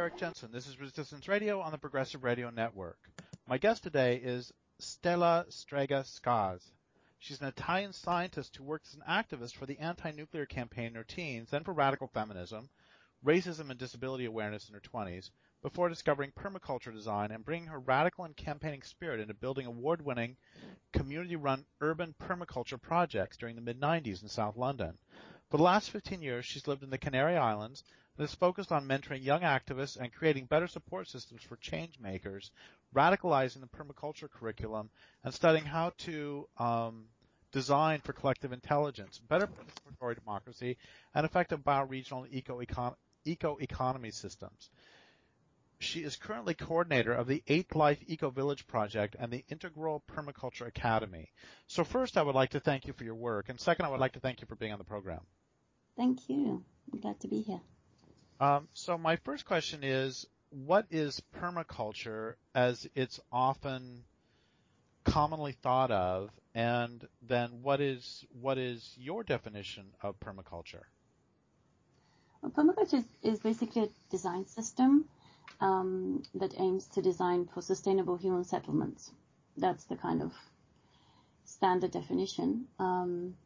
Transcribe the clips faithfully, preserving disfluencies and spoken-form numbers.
Eric Jensen. This is Resistance Radio on the Progressive Radio Network. My guest today is Stella Strega Scaz. She's an Italian scientist who worked as an activist for the anti-nuclear campaign in her teens, then for radical feminism, racism and disability awareness in her twenties, before discovering permaculture design and bringing her radical and campaigning spirit into building award-winning, community-run urban permaculture projects during the mid nineties in South London. For the last fifteen years, she's lived in the Canary Islands and is focused on mentoring young activists and creating better support systems for change makers, radicalizing the permaculture curriculum, and studying how to um, design for collective intelligence, better participatory democracy, and effective bioregional eco-econ- eco-economy systems. She is currently coordinator of the Eighth Life Eco Village Project and the Integral Permaculture Academy. So first, I would like to thank you for your work, and second, I would like to thank you for being on the program. Thank you. I'm glad to be here. Um, so my first question is, what is permaculture as it's often commonly thought of, and then what is what is your definition of permaculture? Well, permaculture is, is basically a design system um, that aims to design for sustainable human settlements. That's the kind of standard definition. Um,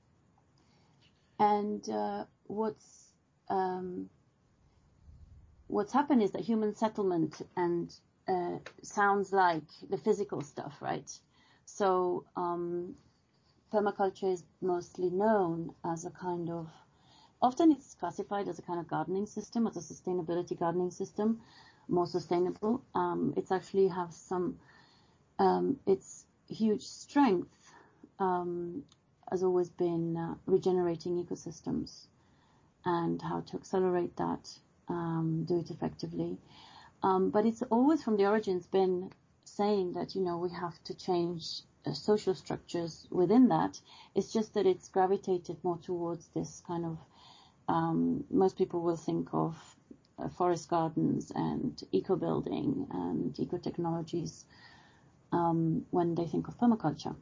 and uh, what's um, what's happened is that human settlement and uh, sounds like the physical stuff, right? So um, permaculture is mostly known as a kind of, often it's classified as a kind of gardening system, as a sustainability gardening system, more sustainable. Um, it's actually have some, um, its huge strength um, has always been uh, regenerating ecosystems and how to accelerate that, um, do it effectively. Um, but it's always from the origins been saying that, you know, we have to change uh, social structures within that. It's just that it's gravitated more towards this kind of, um, most people will think of uh, forest gardens and eco-building and eco-technologies um, when they think of permaculture.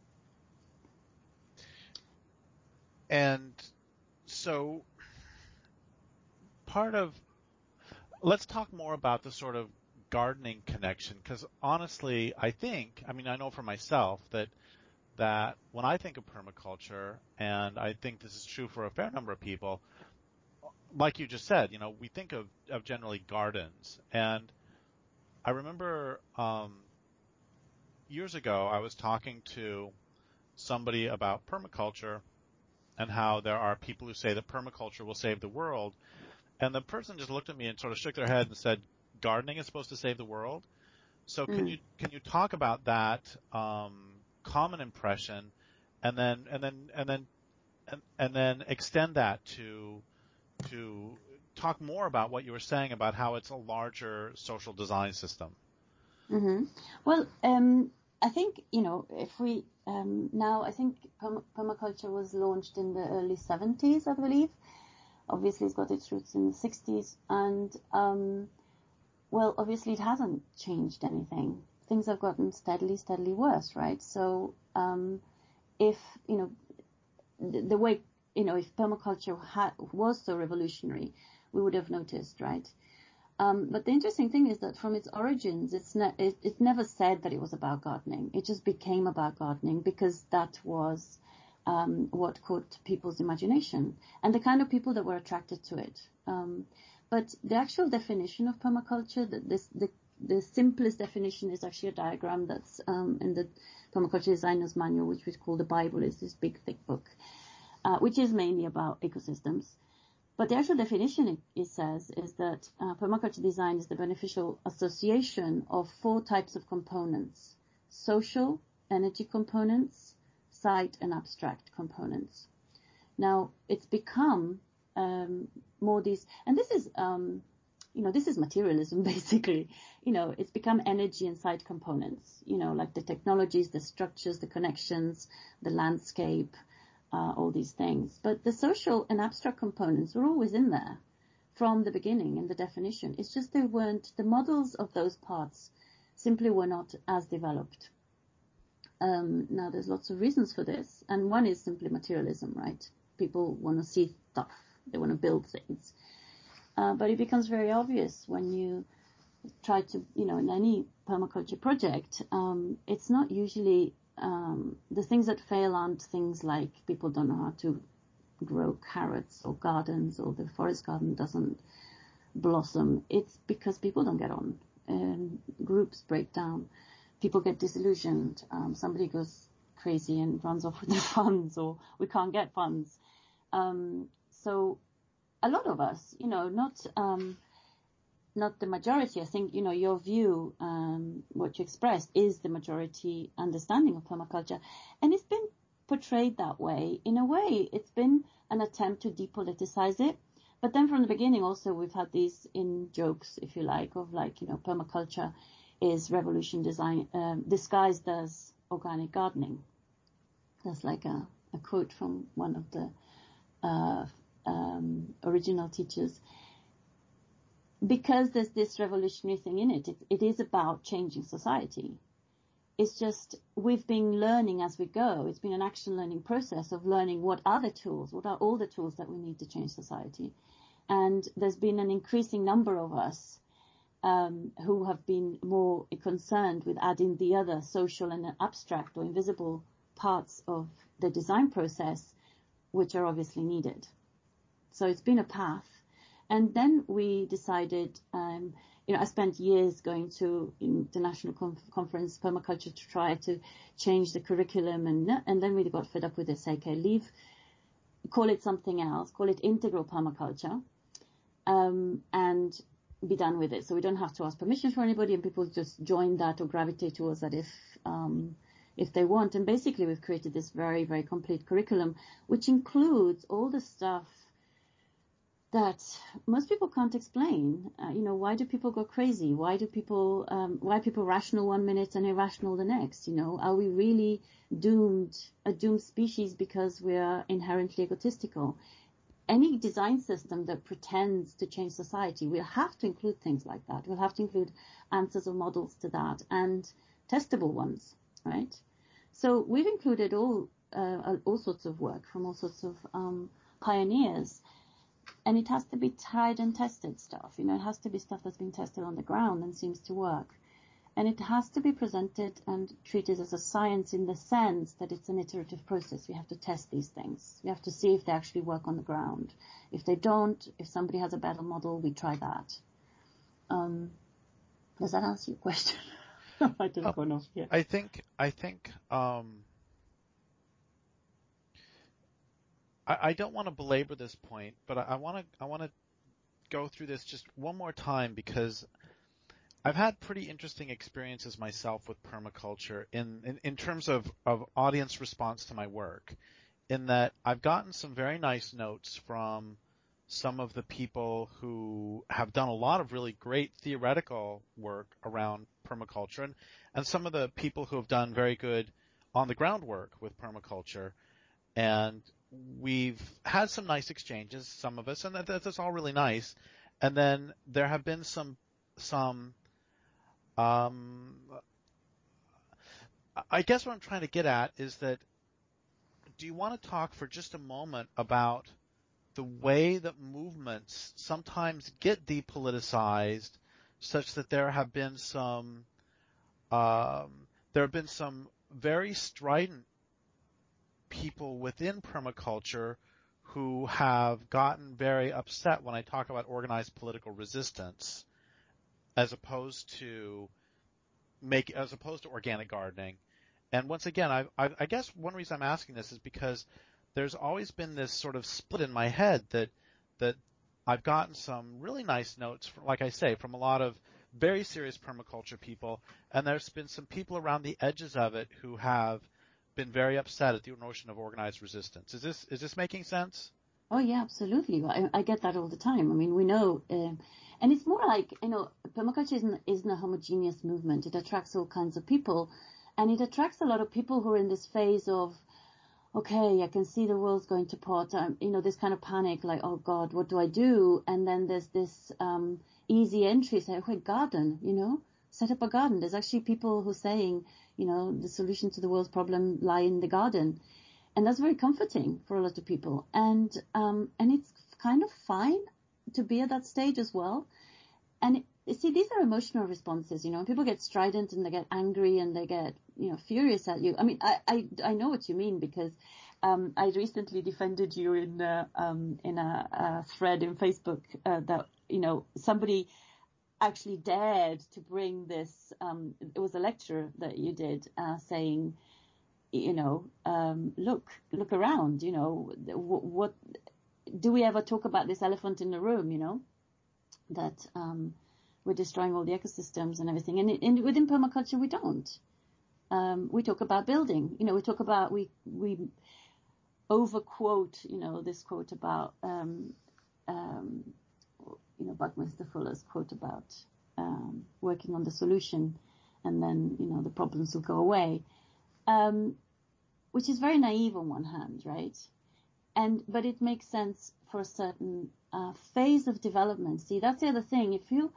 And so part of, let's talk more about the sort of gardening connection, because honestly, I think, I mean, I know for myself that that when I think of permaculture, and I think this is true for a fair number of people, like you just said, you know, we think of, of generally gardens. And I remember um, years ago, I was talking to somebody about permaculture and how there are people who say that permaculture will save the world. And the person just looked at me and sort of shook their head and said, gardening is supposed to save the world? So can mm. you can you talk about that um, common impression, and then and then and then and, and then extend that to to talk more about what you were saying about how it's a larger social design system? Mm-hmm. Well, um, I think, you know, if we um, now I think perm- permaculture was launched in the early seventies, I believe. Obviously, it's got its roots in the sixties, and um, well, obviously, it hasn't changed anything. Things have gotten steadily, steadily worse, right? So, um, if you know the, the way, you know, if permaculture ha- was so revolutionary, we would have noticed, right? Um, but the interesting thing is that from its origins, it's ne- it, it never said that it was about gardening. It just became about gardening because that was um, what caught people's imagination and the kind of people that were attracted to it. Um, but the actual definition of permaculture, the, this, the, the simplest definition is actually a diagram that's um, in the Permaculture Designer's Manual, which we call the Bible. Is this big, thick book, uh, which is mainly about ecosystems. But the actual definition, it, it says, is that uh, permaculture design is the beneficial association of four types of components: social, energy components, site, and abstract components. Now, it's become um, more these, and this is, um, you know, this is materialism, basically. You know, it's become energy and site components, you know, like the technologies, the structures, the connections, the landscape, Uh, all these things. But the social and abstract components were always in there from the beginning in the definition. It's just they weren't, the models of those parts simply were not as developed. Um, now, there's lots of reasons for this. And one is simply materialism, right? People want to see stuff. They want to build things. Uh, but it becomes very obvious when you try to, you know, in any permaculture project, um, it's not usually, um, the things that fail aren't things like people don't know how to grow carrots or gardens, or the forest garden doesn't blossom. It's because people don't get on, and groups break down, people get disillusioned, um, somebody goes crazy and runs off with the funds, or we can't get funds. Um, so a lot of us, you know, not um, not the majority. I think, you know, your view, um, what you expressed, is the majority understanding of permaculture, and it's been portrayed that way. In a way, it's been an attempt to depoliticize it. But then from the beginning also, we've had these in jokes, if you like, of like, you know, permaculture is revolution design um, disguised as organic gardening. That's like a, a quote from one of the uh, um, original teachers. Because there's this revolutionary thing in it, it, it is about changing society. It's just, we've been learning as we go. It's been an action learning process of learning what are the tools, what are all the tools that we need to change society. And there's been an increasing number of us um, who have been more concerned with adding the other social and abstract or invisible parts of the design process, which are obviously needed. So it's been a path. And then we decided, um, you know, I spent years going to international conf- conference permaculture to try to change the curriculum, and and then we got fed up with it. Say, okay, leave, call it something else, call it integral permaculture, um, and be done with it. So we don't have to ask permission for anybody, and people just join that or gravitate towards that if um, if they want. And basically, we've created this very, very complete curriculum, which includes all the stuff that most people can't explain. Uh, you know, why do people go crazy? Why do people, um, why are people rational one minute and irrational the next? You know, are we really doomed, a doomed species because we are inherently egotistical? Any design system that pretends to change society will have to include things like that. We'll have to include answers or models to that, and testable ones, right? So we've included all, uh, all sorts of work from all sorts of um, pioneers. And it has to be tried and tested stuff. You know, it has to be stuff that's been tested on the ground and seems to work. And it has to be presented and treated as a science in the sense that it's an iterative process. We have to test these things. We have to see if they actually work on the ground. If they don't, if somebody has a better model, we try that. Um, does that answer your question? I didn't oh, go off here. I think, I think, um, I, I don't want to belabor this point, but I want to, I want to go through this just one more time, because I've had pretty interesting experiences myself with permaculture in, in, in terms of, of audience response to my work, in that I've gotten some very nice notes from some of the people who have done a lot of really great theoretical work around permaculture, and, and some of the people who have done very good on the ground work with permaculture. And we've had some nice exchanges, some of us, and that, that's all really nice. And then there have been some, some, um, I guess what I'm trying to get at is that, do you want to talk for just a moment about the way that movements sometimes get depoliticized, such that there have been some, um, there have been some very strident people within permaculture who have gotten very upset when I talk about organized political resistance, as opposed to make, as opposed to organic gardening. And once again, I, I, I guess one reason I'm asking this is because there's always been this sort of split in my head that that I've gotten some really nice notes, from, like I say, from a lot of very serious permaculture people, and there's been some people around the edges of it who have been very upset at the notion of organized resistance. Is this is this making sense? Oh yeah, absolutely. I, I get that all the time. I mean, we know, um, and it's more like, you know, permaculture isn't, isn't a homogeneous movement. It attracts all kinds of people, and it attracts a lot of people who are in this phase of, okay, I can see the world's going to pot. Um, you know, this kind of panic, like, oh God, what do I do? And then there's this um, easy entry, say, okay, garden, you know, set up a garden. There's actually people who are saying, you know, the solution to the world's problem lie in the garden. And that's very comforting for a lot of people. And um, and it's kind of fine to be at that stage as well. And it, see, these are emotional responses, you know, people get strident and they get angry and they get, you know, furious at you. I mean, I, I, I know what you mean, because um, I recently defended you in, uh, um, in a, a thread in Facebook uh, that, you know, somebody actually dared to bring this, um, it was a lecture that you did uh, saying, you know, um, look, look around, you know, what, what, do we ever talk about this elephant in the room, you know, that um, we're destroying all the ecosystems and everything. And, and within permaculture, we don't. Um, we talk about building, you know, we talk about, we, we overquote, you know, this quote about, um, um, you know, Buckminster Fuller's quote about um, working on the solution, and then, you know, the problems will go away, um, which is very naive on one hand, right? And, but it makes sense for a certain uh, phase of development. See, that's the other thing. If you,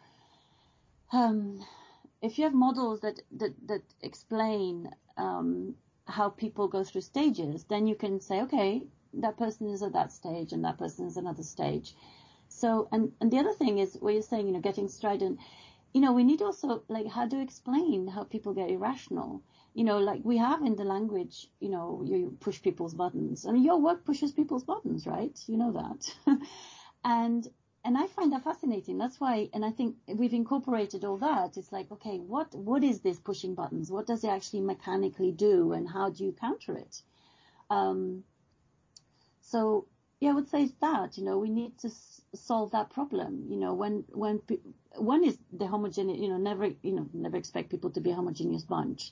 um, if you have models that, that, that explain, um, how people go through stages, then you can say, okay, that person is at that stage and that person is another stage. So, and, and the other thing is where you're saying, you know, getting strident, you know, we need also, like, how to explain how people get irrational. You know, like we have in the language, you know, you push people's buttons. I mean, your work pushes people's buttons, right? You know that. and and I find that fascinating. That's why, and I think we've incorporated all that. It's like, okay, what what is this pushing buttons? What does it actually mechanically do, and how do you counter it? Um, so, yeah, I would say it's that, you know, we need to s- solve that problem. You know, when when pe- one is the homogeneous, you know, never, you know, never expect people to be a homogeneous bunch.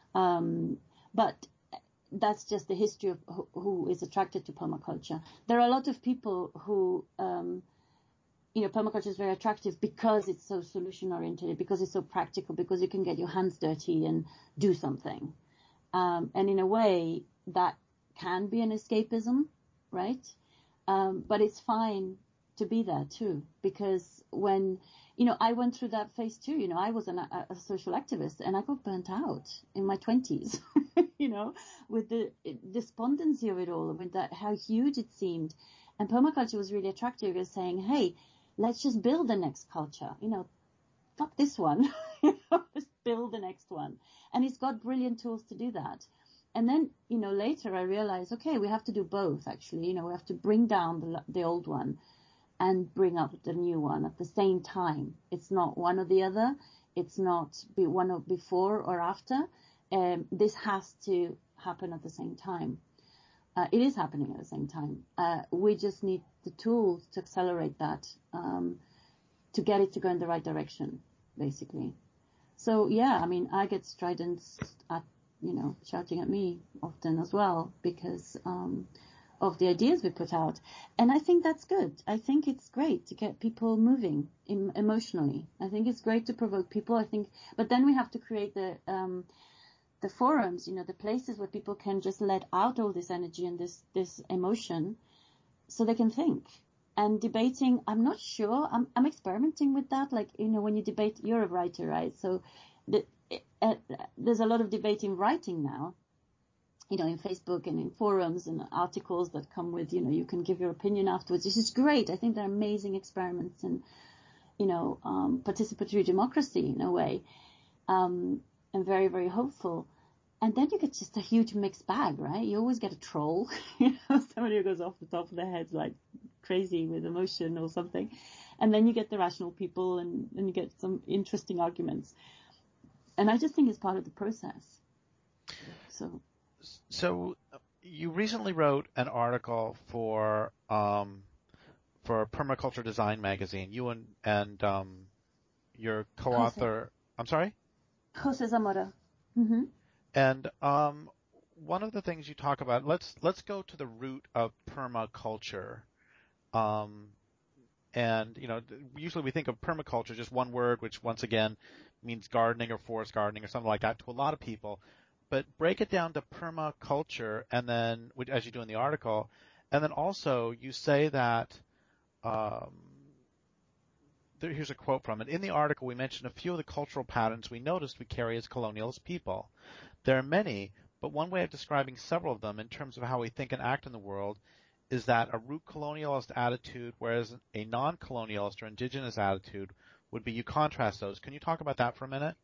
Um, but that's just the history of who, who is attracted to permaculture. There are a lot of people who, um, you know, permaculture is very attractive because it's so solution oriented, because it's so practical, because you can get your hands dirty and do something. Um, and in a way that can be an escapism, right? Um, but it's fine to be there too, because when, you know, I went through that phase too. You know, I was an, a, a social activist and I got burnt out in my twenties, you know, with the despondency of it all, with that, how huge it seemed. And permaculture was really attractive. It was saying, hey, let's just build the next culture, you know, fuck this one, just build the next one. And it's got brilliant tools to do that. And then, you know, later I realized, okay, we have to do both actually. You know, we have to bring down the, the old one and bring up the new one at the same time. It's not one or the other. It's not be one or before or after. Um, this has to happen at the same time. Uh, it is happening at the same time. Uh, we just need the tools to accelerate that, um, to get it to go in the right direction, basically. So yeah, I mean, I get strident at, you know, shouting at me often as well because um, of the ideas we put out. And I think that's good. I think it's great to get people moving em- emotionally. I think it's great to provoke people. I think, but then we have to create the um, the forums, you know, the places where people can just let out all this energy and this this emotion, so they can think. And debating, I'm not sure. I'm I'm experimenting with that. Like, you know, when you debate, you're a writer, right? So the, uh, there's a lot of debate in writing now, you know, in Facebook and in forums and articles that come with, you know, you can give your opinion afterwards. This is great. I think they're amazing experiments in, you know, um, participatory democracy in a way, um, and very, very hopeful. And then you get just a huge mixed bag, right? You always get a troll, you know, somebody who goes off the top of their head like crazy with emotion or something. And then you get the rational people, and then you get some interesting arguments. And I just think it's part of the process. So, so you recently wrote an article for um, for Permaculture Design magazine. You and and um, your co-author. Jose, I'm sorry. Jose Zamora. Mm-hmm. And um, one of the things you talk about. Let's let's go to the root of permaculture. Um, and you know, usually we think of permaculture, just one word, which once again means gardening or forest gardening or something like that to a lot of people. But break it down to permaculture, and then, as you do in the article, and then also you say that, um, there, here's a quote from it. In the article, we mentioned a few of the cultural patterns we noticed we carry as colonialist people. There are many, but one way of describing several of them in terms of how we think and act in the world is that a root colonialist attitude, whereas a non-colonialist or indigenous attitude would be, you contrast those. Can you talk about that for a minute?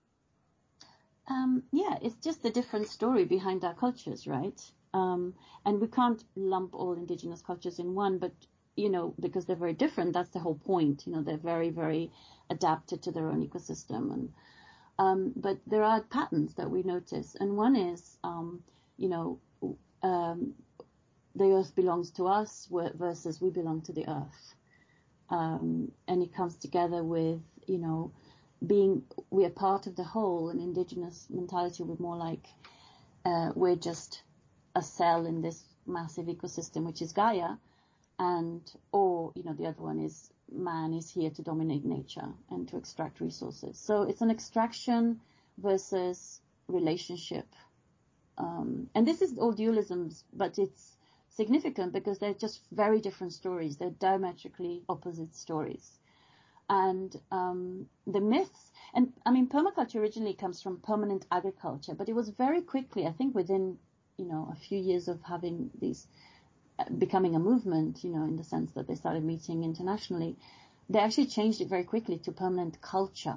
Um, yeah, it's just a different story behind our cultures, right? Um, and we can't lump all indigenous cultures in one, but, you know, because they're very different, that's the whole point. You know, they're very, very adapted to their own ecosystem. And um, but there are patterns that we notice. And one is, um, you know, um, the earth belongs to us versus we belong to the earth. Um, and it comes together with, you know, being, we are part of the whole. An indigenous mentality would more like uh, we're just a cell in this massive ecosystem, which is Gaia. And, or, you know, the other one is man is here to dominate nature and to extract resources. So it's an extraction versus relationship. Um, and this is all dualisms, but it's significant because they're just very different stories. They're diametrically opposite stories. And um, the myths, and I mean, permaculture originally comes from permanent agriculture, but it was very quickly, I think within, you know, a few years of having these, uh, becoming a movement, you know, in the sense that they started meeting internationally, they actually changed it very quickly to permanent culture.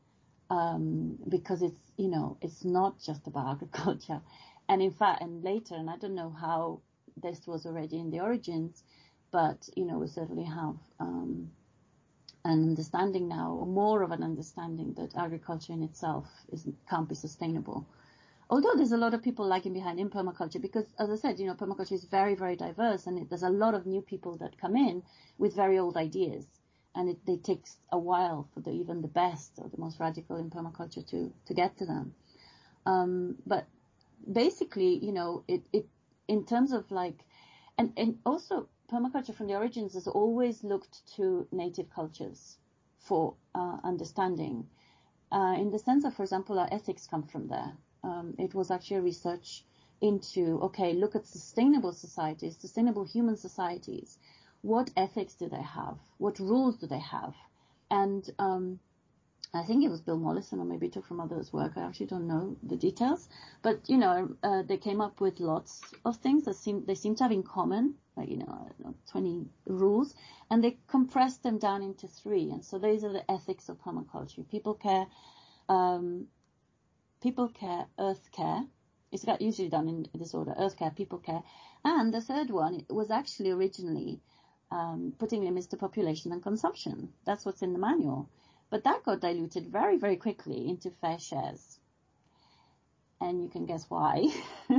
Um, because it's, you know, it's not just about agriculture. And in fact, and later, and I don't know how this was already in the origins, but, you know, we certainly have um, an understanding now, or more of an understanding, that agriculture in itself is, can't be sustainable. Although there's a lot of people lagging behind in permaculture because, as I said, you know, permaculture is very, very diverse, and it, there's a lot of new people that come in with very old ideas. And it, it takes a while for the, even the best or the most radical in permaculture to, to get to them. Um, but basically, you know, it, it in terms of like, and, and also permaculture from the origins has always looked to native cultures for uh, understanding. Uh, in the sense of, for example, our ethics come from there. Um, it was actually research into, okay, look at sustainable societies, sustainable human societies. What ethics do they have? What rules do they have? And um, I think it was Bill Mollison, or maybe it took from others' work. I actually don't know the details. But, you know, uh, they came up with lots of things that seem, they seem to have in common, like, you know, I don't know, twenty rules, and they compressed them down into three. And so these are the ethics of permaculture. People care, um, people care, earth care. It's got usually done in this order: earth care, people care. And the third one, it was actually originally Um, putting limits to population and consumption. That's what's in the manual. But that got diluted very, very quickly into fair shares. And you can guess why.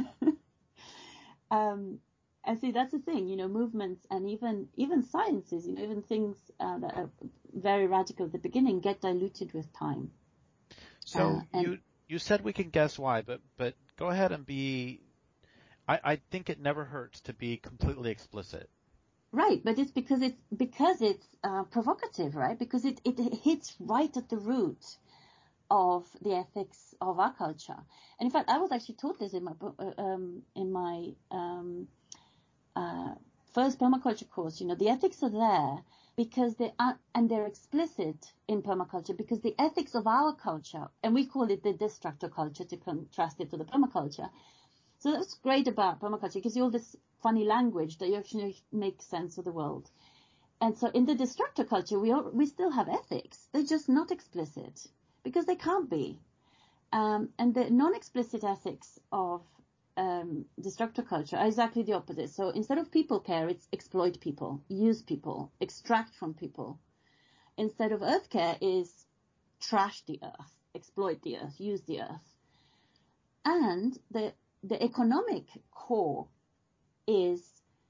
um, and see, that's the thing, you know, movements and even even sciences, you know, even things uh, that are very radical at the beginning get diluted with time. So uh, and you you said we can guess why, but but go ahead and be, I, I think it never hurts to be completely explicit. Right, but it's because it's because it's uh, provocative, right? Because it, it hits right at the root of the ethics of our culture. And in fact, I was actually taught this in my um, in my um, uh, first permaculture course. You know, the ethics are there because they are, and they're explicit in permaculture because the ethics of our culture, and we call it the destructor culture to contrast it to the permaculture. So that's great about permaculture. It gives you all this funny language that you actually make sense of the world. And so in the destructor culture, we all, we still have ethics. They're just not explicit because they can't be. Um, and the non-explicit ethics of um, destructor culture are exactly the opposite. So instead of people care, it's exploit people, use people, extract from people. Instead of earth care is trash the earth, exploit the earth, use the earth. And the the economic core is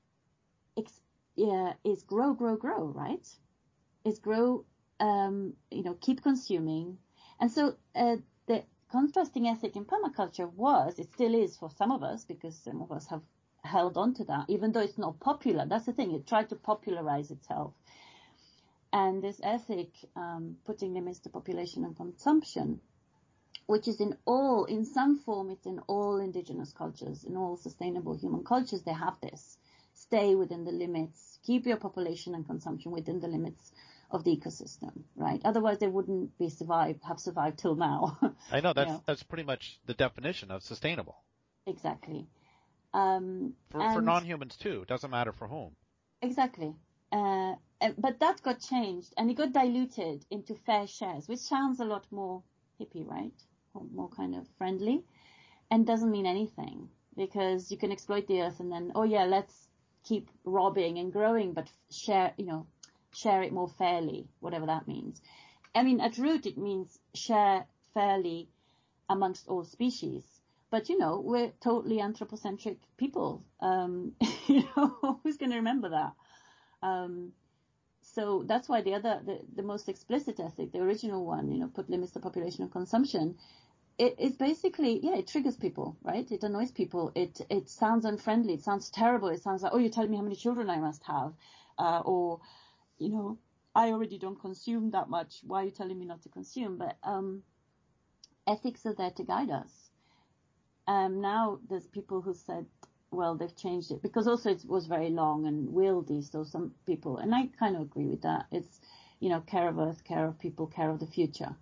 yeah, is grow, grow, grow, right? Is grow, um, you know, keep consuming. And so uh, the contrasting ethic in permaculture was, it still is for some of us, because some of us have held on to that, even though it's not popular. That's the thing, it tried to popularize itself. And this ethic, um, putting limits to population and consumption, which is in all, in some form, it's in all indigenous cultures, in all sustainable human cultures, they have this. Stay within the limits, keep your population and consumption within the limits of the ecosystem, right? Otherwise, they wouldn't be survived, have survived till now. I know, that's, you know? that's pretty much the definition of sustainable. Exactly. Um, for, and for non-humans too. It doesn't matter for whom. Exactly. Uh, but that got changed, and it got diluted into fair shares, which sounds a lot more hippie, right? Or more kind of friendly, and doesn't mean anything, because you can exploit the earth and then, oh yeah, let's keep robbing and growing, but share, you know, share it more fairly, whatever that means. I mean, at root, it means share fairly amongst all species. But, you know, we're totally anthropocentric people. Um, you know, who's going to remember that? Um, so that's why the other, the, the most explicit ethic, the original one, you know, put limits to population and consumption, it is basically, yeah, it triggers people, right? It annoys people. It it sounds unfriendly. It sounds terrible. It sounds like, oh, you're telling me how many children I must have. Uh, or, you know, I already don't consume that much. Why are you telling me not to consume? But um, ethics are there to guide us. Um, now there's people who said, well, they've changed it, because also it was very long and wieldy. So some people, and I kind of agree with that. It's, you know, care of earth, care of people, care of the future.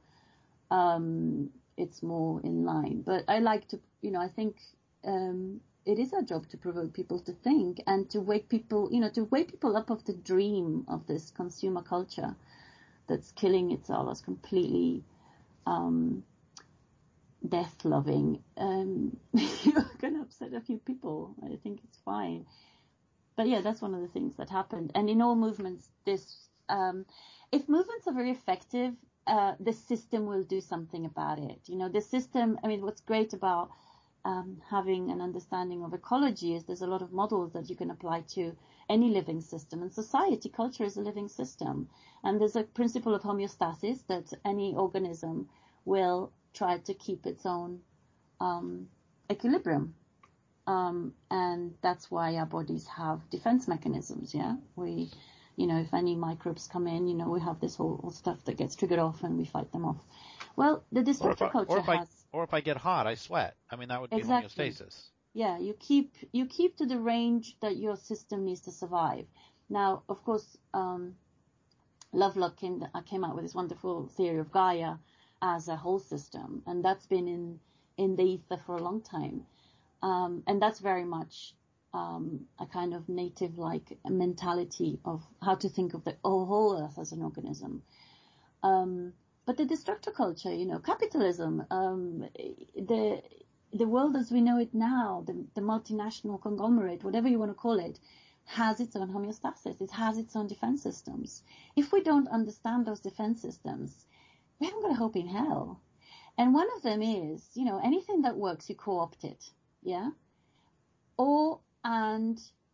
Um, it's more in line. But I like to, you know, I think um, it is our job to provoke people to think and to wake people, you know, to wake people up of the dream of this consumer culture that's killing itself as completely um, death-loving. Um, you're going to upset a few people. I think it's fine. But yeah, that's one of the things that happened. And in all movements, this, um, if movements are very effective, uh, the system will do something about it. You know, the system, I mean, what's great about um, having an understanding of ecology is there's a lot of models that you can apply to any living system. And society, culture is a living system. And there's a principle of homeostasis that any organism will try to keep its own um, equilibrium. Um, and that's why our bodies have defense mechanisms, yeah? We, you know, if any microbes come in, you know, we have this whole, whole stuff that gets triggered off and we fight them off. Well, the destructive culture or if has... I, or if I get hot, I sweat. I mean, that would be exactly. homeostasis. Yeah, you keep, you keep to the range that your system needs to survive. Now, of course, um, Lovelock came, came out with this wonderful theory of Gaia as a whole system, and that's been in, in the ether for a long time. Um, and that's very much um, a kind of native-like mentality of how to think of the whole Earth as an organism. Um, but the destructive culture, you know, capitalism, um, the the world as we know it now, the, the multinational conglomerate, whatever you want to call it, has its own homeostasis. It has its own defense systems. If we don't understand those defense systems, we haven't got a hope in hell. And one of them is, you know, anything that works, you co-opt it. Yeah. Or, and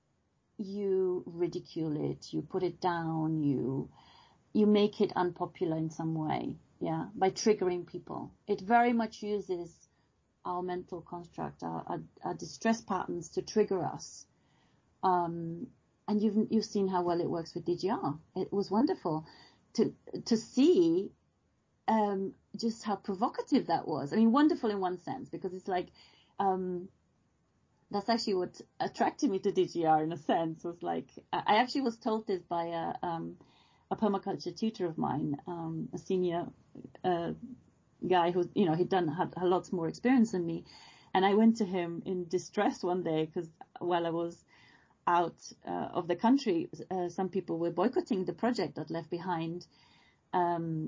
you ridicule it, you put it down, you, you make it unpopular in some way. Yeah. By triggering people. It very much uses our mental construct, our, our, our distress patterns to trigger us. Um, and you've, you've seen how well it works with D G R. It was wonderful to, to see, um, just how provocative that was. I mean, wonderful in one sense, because it's like, um, that's actually what attracted me to D G R in a sense. Was like, I actually was told this by a, um, a permaculture tutor of mine, um, a senior uh, guy who, you know, he'd done, had, had lots more experience than me. And I went to him in distress one day because while I was out uh, of the country, uh, some people were boycotting the project that Left Behind. Um,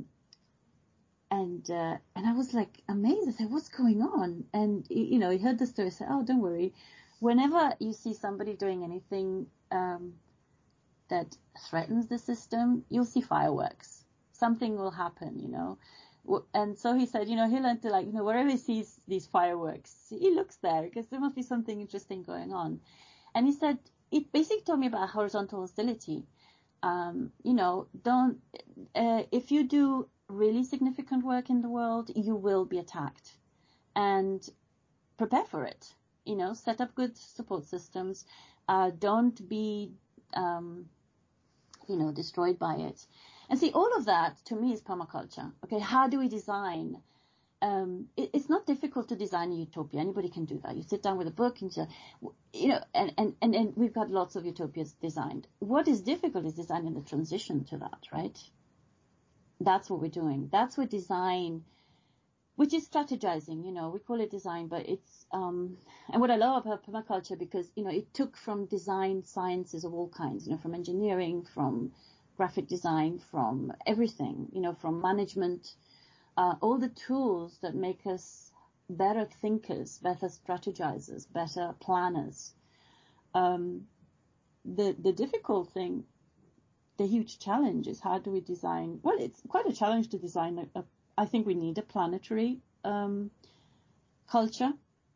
and uh, and I was like amazed. I said, what's going on? And, you know, he heard the story. I said, oh, don't worry. Whenever you see somebody doing anything um, that threatens the system, you'll see fireworks. Something will happen, you know. And so he said, you know, he learned to, like, you know, wherever he sees these fireworks, he looks there because there must be something interesting going on. And he said, it basically told me about horizontal hostility. Um, you know, don't, uh, if you do really significant work in the world, you will be attacked, and prepare for it. You know, set up good support systems. Uh, don't be, um, you know, destroyed by it. And see, all of that to me is permaculture. Okay, how do we design? Um, it, it's not difficult to design a utopia. Anybody can do that. You sit down with a book and, you know, and, and, and, and we've got lots of utopias designed. What is difficult is designing the transition to that, right? That's what we're doing. That's where design which is strategizing, you know, we call it design, but it's, um, and what I love about permaculture, because, you know, it took from design sciences of all kinds, you know, from engineering, from graphic design, from everything, you know, from management, uh, all the tools that make us better thinkers, better strategizers, better planners. Um, the, the difficult thing, the huge challenge is how do we design, well, it's quite a challenge to design a, a I think we need a planetary um, culture.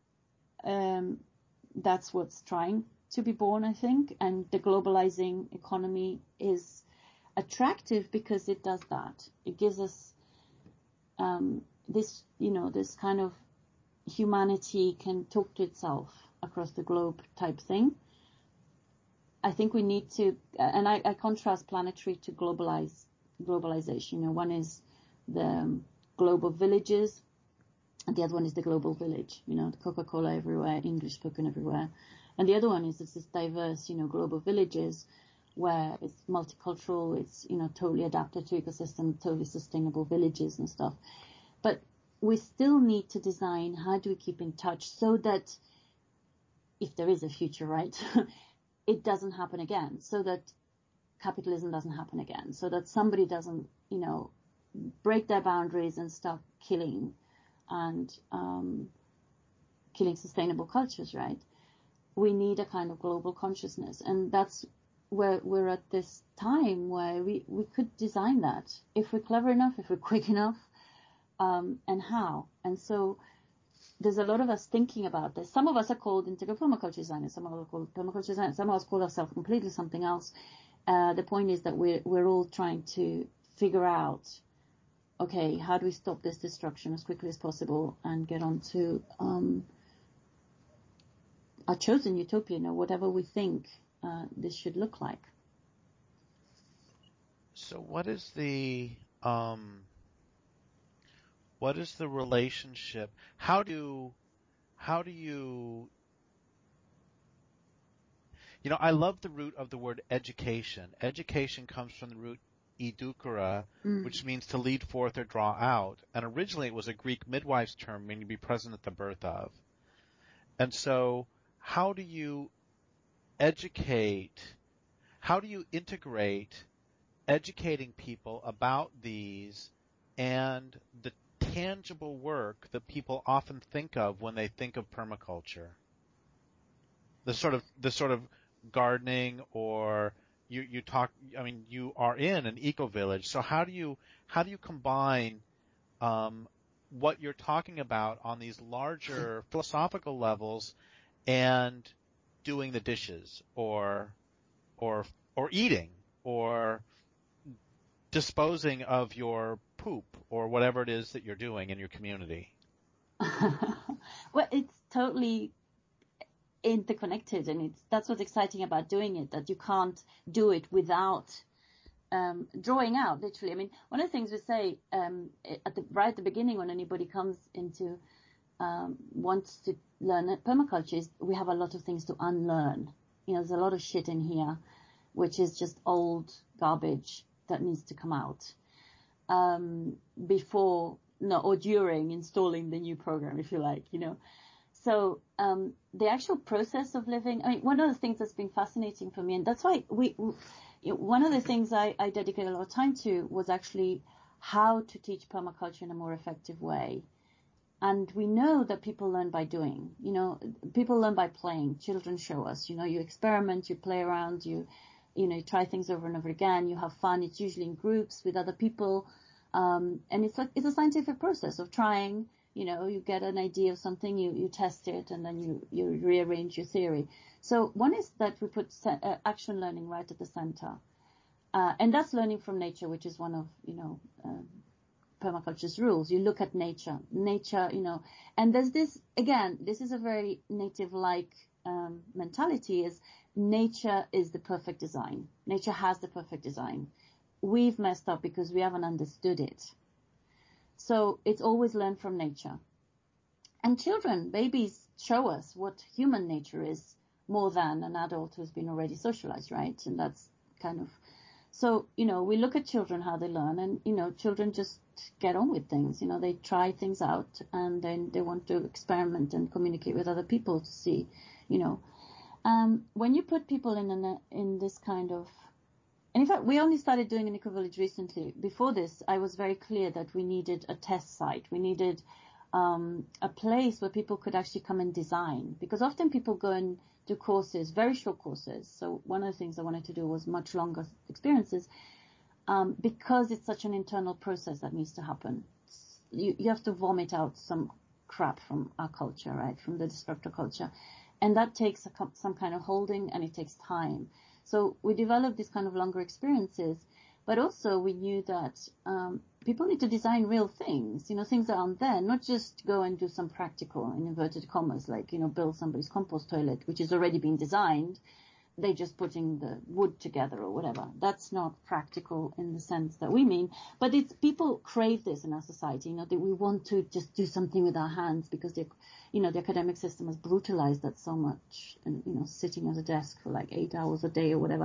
Um, that's what's trying to be born, I think. And the globalizing economy is attractive because it does that. It gives us um, this, you know, this kind of humanity can talk to itself across the globe type thing. I think we need to, and I, I contrast planetary to globalize, globalization. You know, one is the global villages, and the other one is the global village, you know, Coca-Cola everywhere, English spoken everywhere. And the other one is it's this diverse, you know, global villages where it's multicultural, it's, you know, totally adapted to ecosystem, totally sustainable villages and stuff. But we still need to design how do we keep in touch so that if there is a future, right, it doesn't happen again, so that capitalism doesn't happen again, so that somebody doesn't, you know, break their boundaries and start killing and um, killing sustainable cultures, right? We need a kind of global consciousness. And that's where we're at this time where we, we could design that if we're clever enough, if we're quick enough, um, and how. And so there's a lot of us thinking about this. Some of us are called integral permaculture designers, some of us are called permaculture designers, some of us call ourselves completely something else. Uh, the point is that we're, we're all trying to figure out, okay, how do we stop this destruction as quickly as possible and get on to um, our chosen utopia, you know, whatever we think uh, this should look like. So what is the um, what is the relationship? How do how do you you know, I love the root of the word education. Education comes from the root edukera, mm. which means to lead forth or draw out. And originally it was a Greek midwife's term, meaning to be present at the birth of. And so how do you educate, how do you integrate educating people about these and the tangible work that people often think of when they think of permaculture? The sort of, the sort of gardening or You, you talk, I mean, you are in an eco-village, so how do you, how do you combine, um, what you're talking about on these larger philosophical levels and doing the dishes or, or, or eating or disposing of your poop or whatever it is that you're doing in your community? Well, it's totally interconnected, and it's that's what's exciting about doing it, that you can't do it without um, drawing out, literally. I mean, one of the things we say um, at the right at the beginning when anybody comes into um, wants to learn permaculture is we have a lot of things to unlearn. You know, there's a lot of shit in here, which is just old garbage that needs to come out um, before, no, or during installing the new program, if you like, you know. So um, the actual process of living, I mean, one of the things that's been fascinating for me, and that's why we, you know, one of the things I, I dedicated a lot of time to was actually how to teach permaculture in a more effective way. And we know that people learn by doing, you know, people learn by playing. Children show us, you know, you experiment, you play around, you, you know, you try things over and over again, you have fun. It's usually in groups with other people. Um, and it's like, it's a scientific process of trying. You know, you get an idea of something, you, you test it, and then you, you rearrange your theory. So one is that we put uh, action learning right at the center. Uh, and that's learning from nature, which is one of, you know, uh, permaculture's rules. You look at nature, nature, you know, and there's this, again, this is a very native-like um, mentality, is nature is the perfect design. Nature has the perfect design. We've messed up because we haven't understood it. So it's always learn from nature. And children, babies, show us what human nature is more than an adult who's been already socialized, right? And that's kind of So, you know, we look at children, how they learn, and, you know, children just get on with things. You know, they try things out, and then they want to experiment and communicate with other people to see, you know. Um, when you put people in an, in this kind of, and in fact, we only started doing an eco-village recently. Before this, I was very clear that we needed a test site. We needed um, a place where people could actually come and design, because often people go and do courses, very short courses. So one of the things I wanted to do was much longer experiences, um, because it's such an internal process that needs to happen. You, you have to vomit out some crap from our culture, right, from the destructor culture. And that takes a, some kind of holding, and it takes time. So we developed these kind of longer experiences, but also we knew that um, people need to design real things, you know, things that aren't there, not just go and do some practical, in inverted commas, like, you know, build somebody's compost toilet, which is already been designed. They're just putting the wood together or whatever. That's not practical in the sense that we mean. But it's, people crave this in our society, you know, that we want to just do something with our hands because they, you know, the academic system has brutalized that so much. And, you know, sitting at a desk for like eight hours a day or whatever.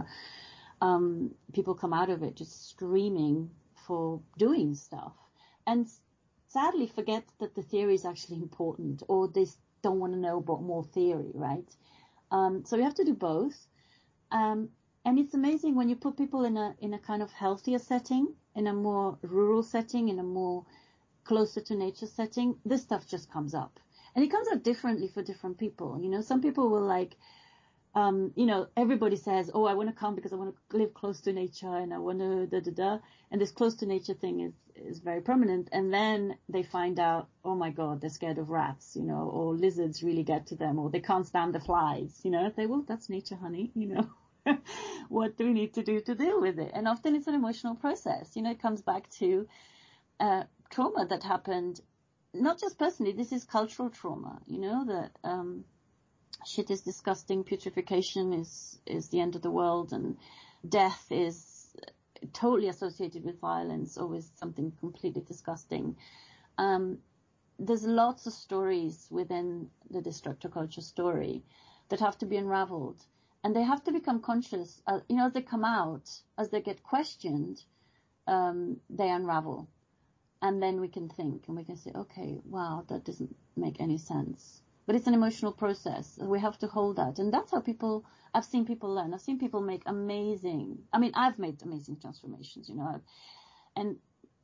Um, people come out of it just screaming for doing stuff. And sadly forget that the theory is actually important, or they don't want to know about more theory, right? Um, so we have to do both. Um, and it's amazing when you put people in a in a kind of healthier setting, in a more rural setting, in a more closer to nature setting, this stuff just comes up. And it comes out differently for different people. You know, some people will like, um, you know, everybody says, oh, I want to come because I want to live close to nature and I want to da da da. And this close to nature thing is, is very prominent. And then they find out, oh my God, they're scared of rats, you know, or lizards really get to them, or they can't stand the flies, you know. They, well, that's nature, honey, you know. What do we need to do to deal with it? And often it's an emotional process. You know, it comes back to uh, trauma that happened, not just personally, this is cultural trauma, you know, that um, shit is disgusting, putrefaction is, is the end of the world, and death is totally associated with violence, always something completely disgusting. Um, there's lots of stories within the destructor culture story that have to be unraveled. And they have to become conscious, uh, you know, as they come out, as they get questioned, um, they unravel. And then we can think and we can say, okay, wow, that doesn't make any sense. But it's an emotional process. We have to hold that. And that's how people, I've seen people learn. I've seen people make amazing, I mean, I've made amazing transformations, you know. And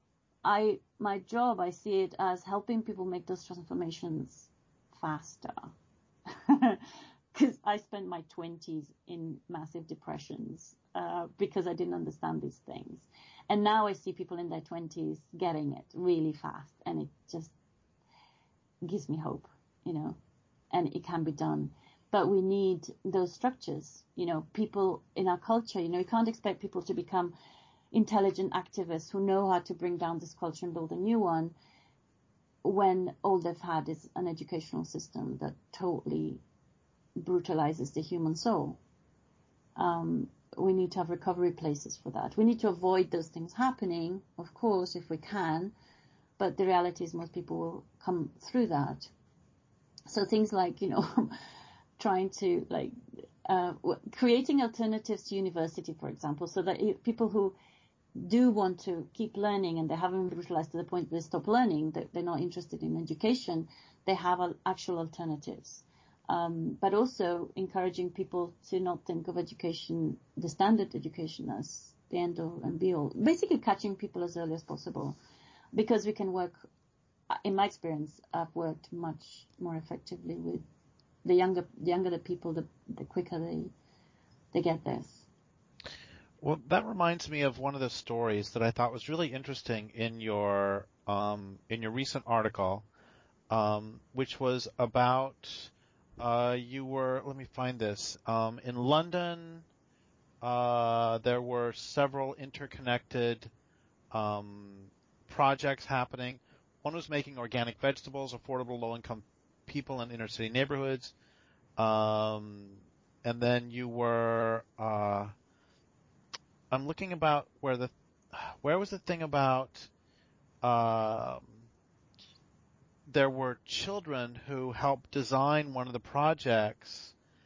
I, my job, I see it as helping people make those transformations faster. Because I spent my twenties in massive depressions uh, because I didn't understand these things. And now I see people in their twenties getting it really fast. And it just gives me hope, you know, and it can be done. But we need those structures, you know, people in our culture, you know, you can't expect people to become intelligent activists who know how to bring down this culture and build a new one when all they've had is an educational system that totally brutalizes the human soul. Um, we need to have recovery places for that. We need to avoid those things happening, of course, if we can, but the reality is most people will come through that. So things like, you know, trying to, like, uh, creating alternatives to university, for example, so that people who do want to keep learning and they haven't been brutalized to the point where they stop learning, that they're not interested in education, they have actual alternatives. Um, but also encouraging people to not think of education, the standard education, as the end all and be all. Basically catching people as early as possible, because we can work, in my experience, I've worked much more effectively with the younger, the younger the people, the, the quicker they, they get this. Well, that reminds me of one of the stories that I thought was really interesting in your, um, in your recent article, um, which was about, Uh, you were, let me find this, um, in London, uh, there were several interconnected, um, projects happening. One was making organic vegetables affordable to low-income people in inner city neighborhoods. Um, and then you were, uh, I'm looking about where the, where was the thing about, um, there were children who helped design one of the projects,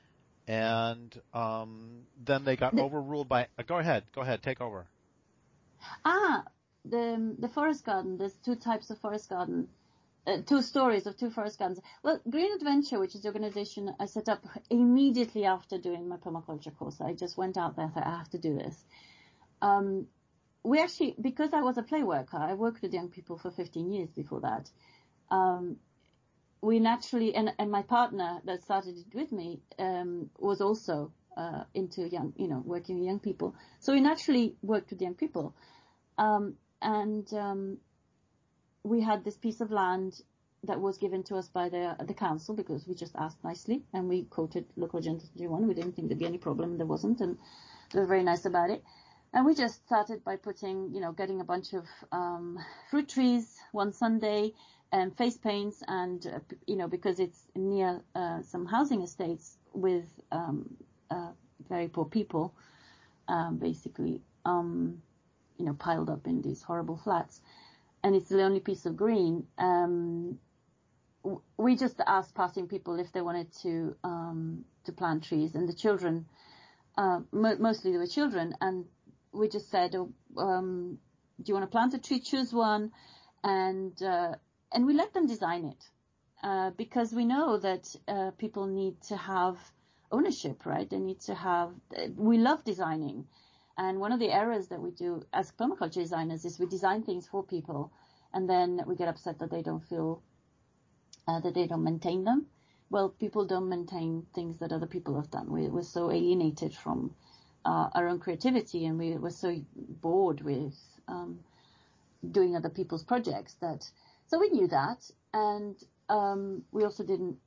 and um, then they got The, overruled by. Uh, go ahead, go ahead, take over. ah, the the forest garden. There's two types of forest garden. Uh, two stories of two forest gardens. Well, Green Adventure, which is the organization I set up immediately after doing my permaculture course. I just went out there and thought, I have to do this. Um, we actually, because I was a play worker, I worked with young people for fifteen years before that. Um, we naturally, and, and my partner that started it with me um, was also uh, into young, you know, working with young people. So we naturally worked with young people. Um, and um, we had this piece of land that was given to us by the the council because we just asked nicely and we quoted Local Agenda twenty-one. We didn't think there'd be any problem, and there wasn't, and they were very nice about it. And we just started by putting, you know, getting a bunch of um, fruit trees one Sunday and face paints, and uh, you know, because it's near uh, some housing estates with um, uh, very poor people, um, basically, um, you know, piled up in these horrible flats. And it's the only piece of green. Um, we just asked passing people if they wanted to um, to plant trees, and the children, uh, mo- mostly they were children, and we just said, oh, um, "Do you want to plant a tree? Choose one," and uh, and we let them design it uh, because we know that uh, people need to have ownership, right? They need to have. We love designing. And one of the errors that we do as permaculture designers is we design things for people, and then we get upset that they don't feel uh, that they don't maintain them. Well, people don't maintain things that other people have done. We, we're so alienated from uh, our own creativity, and we, we're so bored with um, doing other people's projects that. So we knew that, and um, we also didn't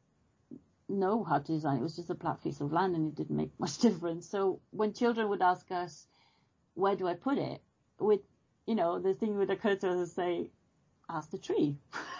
know how to design. It was just a flat piece of land, and it didn't make much difference. So when children would ask us, where do I put it? With, you know, the thing would occur to us to say, ask the tree.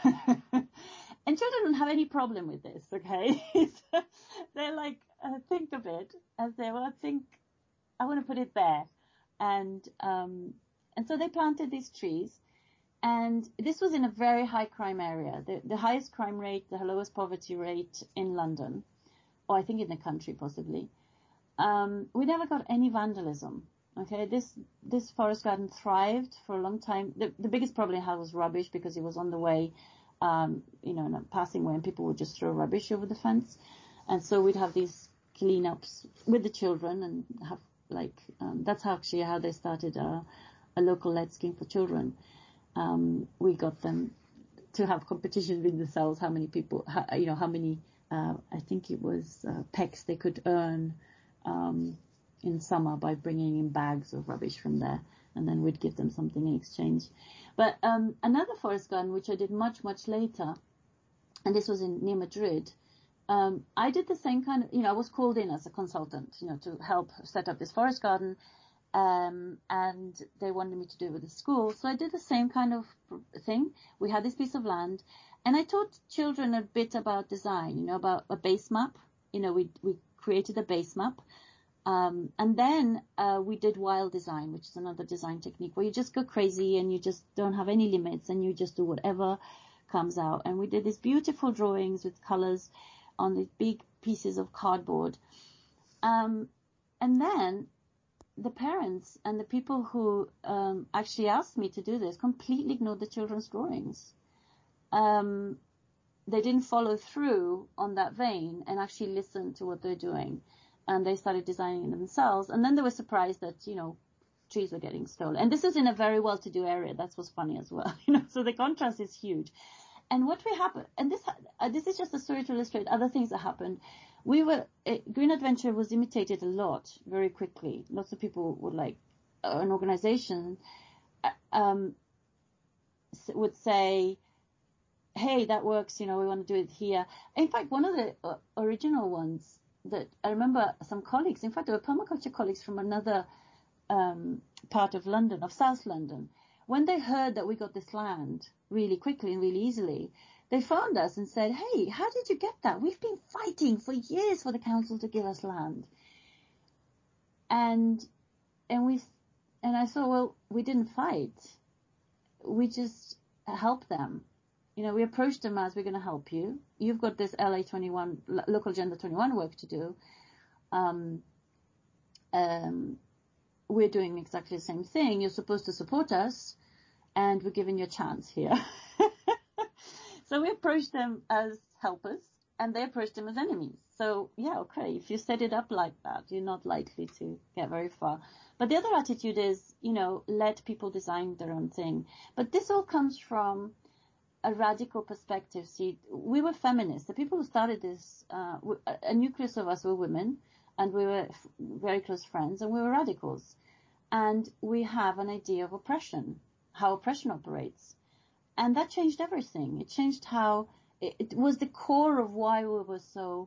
And children don't have any problem with this, okay? They're like, uh, think of it and say, well, I think I want to put it there. And, um, and so they planted these trees. And this was in a very high crime area, the, the highest crime rate, the lowest poverty rate in London, or I think in the country possibly. Um, we never got any vandalism. Okay, this this forest garden thrived for a long time. The, the biggest problem it had was rubbish because it was on the way, um, you know, in a passing way, and people would just throw rubbish over the fence. And so we'd have these cleanups with the children and have like, um, that's how actually how they started a, a local lead scheme for children. Um, we got them to have competitions with themselves, how many people, how, you know, how many, uh, I think it was uh, pecks they could earn um, in summer by bringing in bags of rubbish from there, and then we'd give them something in exchange. But um, another forest garden, which I did much, much later, and this was in near Madrid, um, I did the same kind of, you know, I was called in as a consultant, you know, to help set up this forest garden. Um, and they wanted me to do it with the school. So I did the same kind of thing. We had this piece of land, and I taught children a bit about design, you know, about a base map. You know, we we created a base map. Um, and then uh, we did wild design, which is another design technique where you just go crazy and you just don't have any limits and you just do whatever comes out. And we did these beautiful drawings with colors on these big pieces of cardboard. Um, and then the parents and the people who um, actually asked me to do this completely ignored the children's drawings. Um, they didn't follow through on that vein and actually listen to what they're doing. And they started designing it themselves. And then they were surprised that, you know, trees were getting stolen. And this is in a very well-to-do area. That's what's funny as well. You know, so the contrast is huge. And what we happened, and this uh, this is just a story to illustrate other things that happened. We were, uh, Green Adventure was imitated a lot very quickly. Lots of people would like, uh, an organization uh, um, would say, hey, that works, you know, we want to do it here. In fact, one of the uh, original ones that I remember some colleagues, in fact, there were permaculture colleagues from another um, part of London, of South London, when they heard that we got this land really quickly and really easily, they phoned us and said, hey, how did you get that? We've been fighting for years for the council to give us land. And and we and I thought, well, we didn't fight. We just helped them. You know, we approached them as, we're going to help you. You've got this L A twenty-one, Local Agenda twenty-one work to do. um, um, we're doing exactly the same thing. You're supposed to support us, and we're giving you a chance here. So we approached them as helpers, and they approached them as enemies. So yeah, okay, if you set it up like that, you're not likely to get very far. But the other attitude is, you know, let people design their own thing. But this all comes from a radical perspective. See, we were feminists. The people who started this, uh, a nucleus of us were women, and we were f- very close friends, and we were radicals. And we have an idea of oppression, how oppression operates. And that changed everything. It changed how, it, it was the core of why we were so,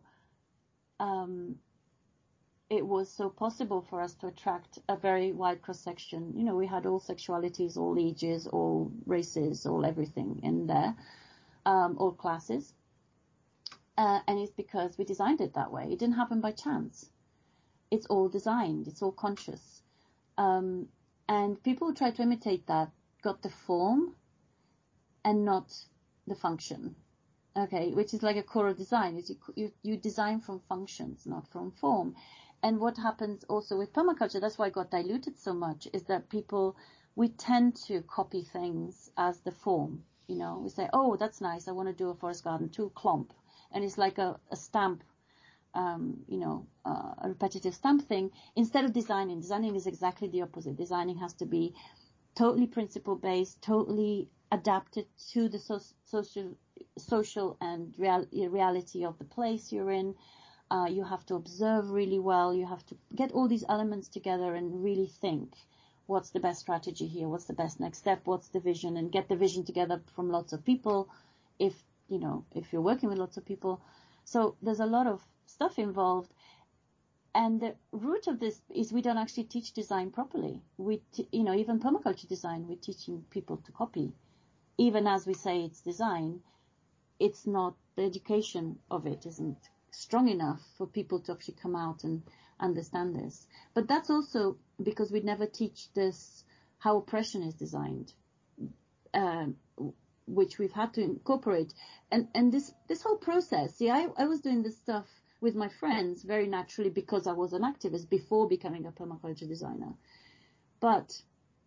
um, it was so possible for us to attract a very wide cross-section. You know, we had all sexualities, all ages, all races, all everything in there, um, all classes. Uh, and it's because we designed it that way. It didn't happen by chance. It's all designed. It's all conscious. Um, and people who try to imitate that got the form and not the function, okay, which is like a core of design, is you, you, you design from functions, not from form. And what happens also with permaculture, that's why it got diluted so much, is that people, we tend to copy things as the form, you know, we say, oh, that's nice, I want to do a forest garden, too, clump, and it's like a, a stamp, um, you know, uh, a repetitive stamp thing, instead of designing. Designing is exactly the opposite. Designing has to be totally principle-based, totally adapted to the so- social social and real- reality of the place you're in. Uh, you have to observe really well. You have to get all these elements together and really think, what's the best strategy here? What's the best next step? What's the vision? And get the vision together from lots of people if, you know, if you're working with lots of people. So there's a lot of stuff involved. And the root of this is we don't actually teach design properly. We, t- you know, even permaculture design, we're teaching people to copy. Even as we say it's design, it's not, the education of it isn't strong enough for people to actually come out and understand this. But that's also because we never teach this, how oppression is designed, um, which we've had to incorporate. And, and this, this whole process, see, I, I was doing this stuff with my friends very naturally because I was an activist before becoming a permaculture designer. But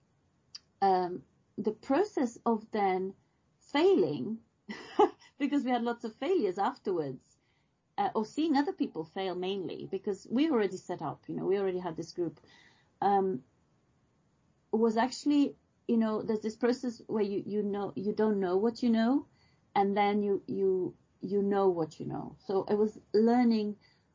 um, the process of then failing, because we had lots of failures afterwards, uh, or seeing other people fail mainly, because we already set up, you know, we already had this group, um, was actually, you know, there's this process where you, you know, you don't know what you know, and then you, you, you know what you know. So I was learning,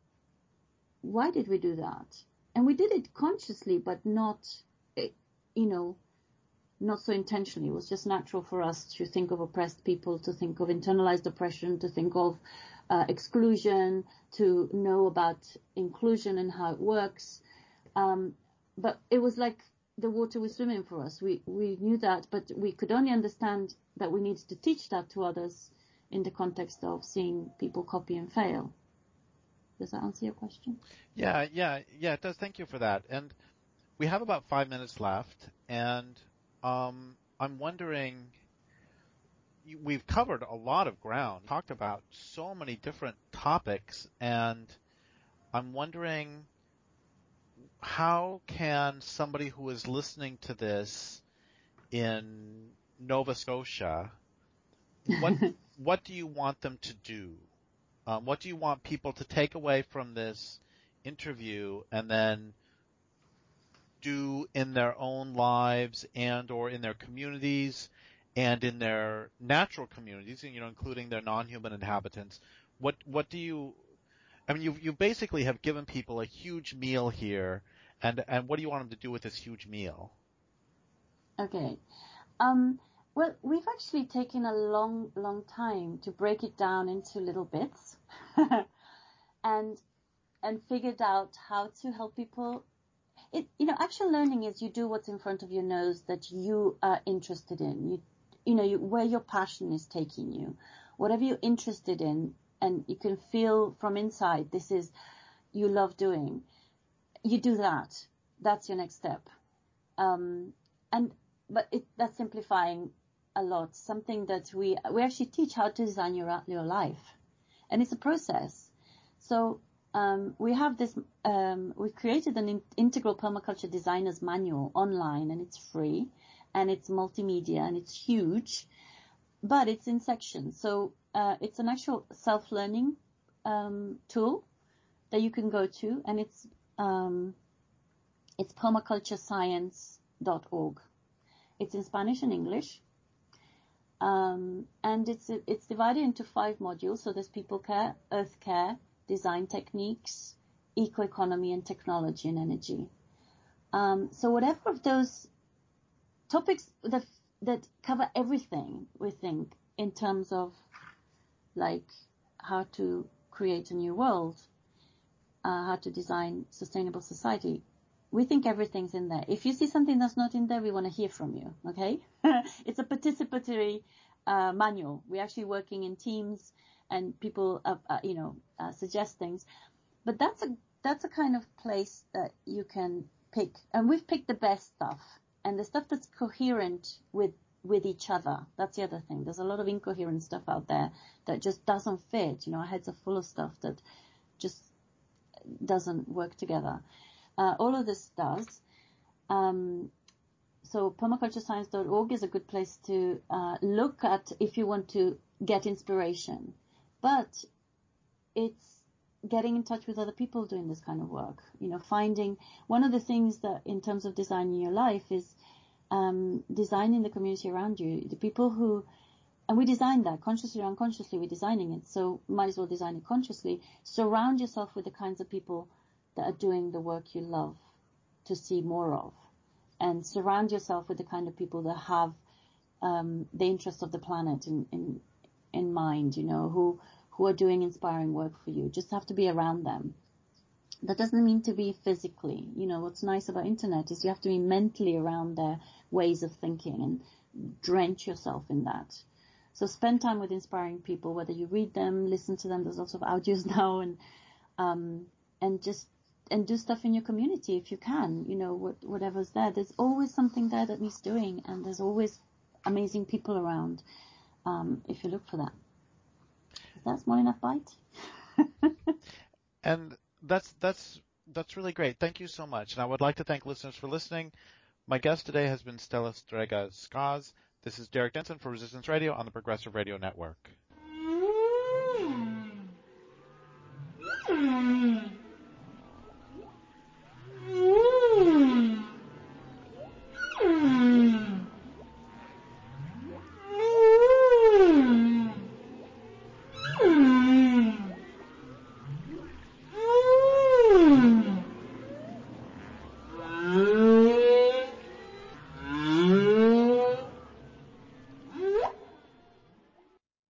why did we do that? And we did it consciously, but not, you know, not so intentionally. It was just natural for us to think of oppressed people, to think of internalized oppression, to think of uh, exclusion, to know about inclusion and how it works. Um, but it was like the water was swimming for us. We, we knew that, but we could only understand that we needed to teach that to others in the context of seeing people copy and fail. Does that answer your question? Yeah, yeah, yeah, it does. Thank you for that. And we have about five minutes left, and um, I'm wondering, we've covered a lot of ground, talked about so many different topics, and I'm wondering, how can somebody who is listening to this in Nova Scotia, what what do you want them to do? Um, what do you want people to take away from this interview and then do in their own lives and or in their communities and in their natural communities, you know, including their non-human inhabitants? What what do you? I mean, you you basically have given people a huge meal here, and and what do you want them to do with this huge meal? Okay. Um, well, we've actually taken a long, long time to break it down into little bits, and and figured out how to help people. It, you know, action learning is you do what's in front of your nose that you are interested in. You, you know, you, where your passion is taking you, whatever you're interested in, and you can feel from inside this is you love doing. You do that. That's your next step. Um, and but it, that's simplifying a lot. Something that we we actually teach how to design your your life, and it's a process. So um, we have this, um, we created an in- integral permaculture designer's manual online, and it's free, and it's multimedia, and it's huge, but it's in sections. So uh, it's an actual self-learning um, tool that you can go to, and it's um, it's permaculture science dot org. It's in Spanish and English. Um, and it's it's divided into five modules. So there's people care, earth care, design techniques, eco-economy, and technology and energy. Um, so whatever of those topics that that cover everything, we think, in terms of like how to create a new world, uh, how to design sustainable society. We think everything's in there. If you see something that's not in there, we want to hear from you, okay? It's a participatory uh, manual. We're actually working in teams, and people, uh, uh, you know, uh, suggest things. But that's a that's a kind of place that you can pick. And we've picked the best stuff, and the stuff that's coherent with with each other. That's the other thing. There's a lot of incoherent stuff out there that just doesn't fit. You know, our heads are full of stuff that just doesn't work together. Uh, all of this does. Um, so permaculture science dot org is a good place to uh, look at if you want to get inspiration. But it's getting in touch with other people doing this kind of work. You know, finding one of the things that in terms of designing your life is um, designing the community around you. The people who, and we design that consciously or unconsciously, we're designing it. So might as well design it consciously. Surround yourself with the kinds of people that are doing the work you love to see more of, and surround yourself with the kind of people that have um, the interests of the planet in, in in mind, you know, who who are doing inspiring work for you. Just have to be around them. That doesn't mean to be physically. You know, what's nice about internet is you have to be mentally around their ways of thinking and drench yourself in that. So spend time with inspiring people, whether you read them, listen to them. There's lots of audios now, and um, and just and do stuff in your community if you can, you know, what, whatever's there. There's always something there that needs doing, and there's always amazing people around um, if you look for that. Is that small enough bite? And that's that's that's really great. Thank you so much. And I would like to thank listeners for listening. My guest today has been Stella Strega Skaz. This is Derek Denson for Resistance Radio on the Progressive Radio Network.